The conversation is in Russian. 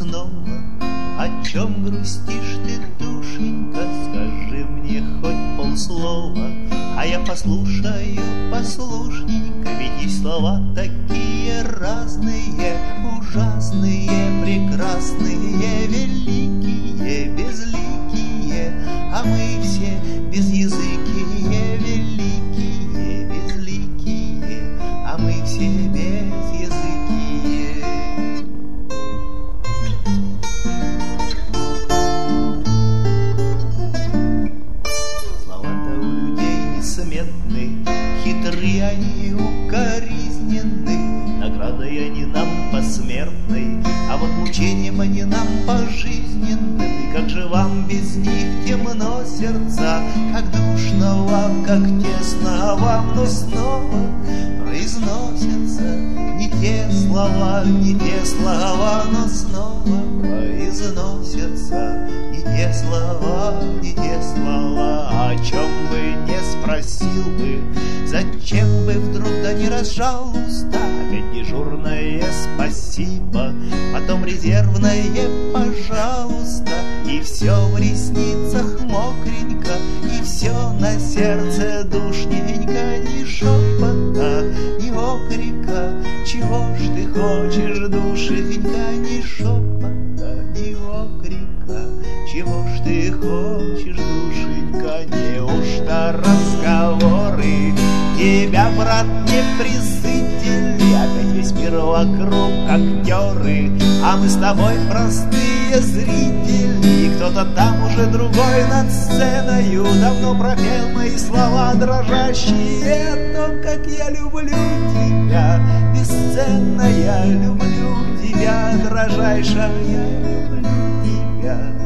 снова. О чем грустишь ты, душенька? Скажи мне хоть полслова, а я послушаю послушненько. Ведь есть слова такие разные, ужасные, прекрасные, великие, безликие, а мы все безязыкие, великие, безликие, а мы все безязыкие. Слова-то у людей несметны, хитрые они, укоризненны, наградой они нам посмертной, а вот мучением они нам пожизненным. И как же вам без них темно сердца, как душно вам, как тесно вам, но снова произносятся не те слова, не те слова, но снова произносятся не те слова, не те слова. О чем бы не спросил бы, зачем бы вдруг да не разжал уста, опять дежурное спасибо, потом резервное пожалуйста, и все в ресницах мокренько, и все на сердце душненько, ни шепота, ни окрика. Чего ж ты хочешь, душенька? Ни шепота, ни окрика. Чего ж ты хочешь, душенька? Неужто разговоры тебя, брат, не присытили? Опять весь мир вокруг актеры, а мы с тобой простые зрители. И кто-то там уже другой над сценою давно пропел мои слова дрожащие. То, как я люблю тебя, бесценная, люблю тебя, дрожайшая, люблю тебя.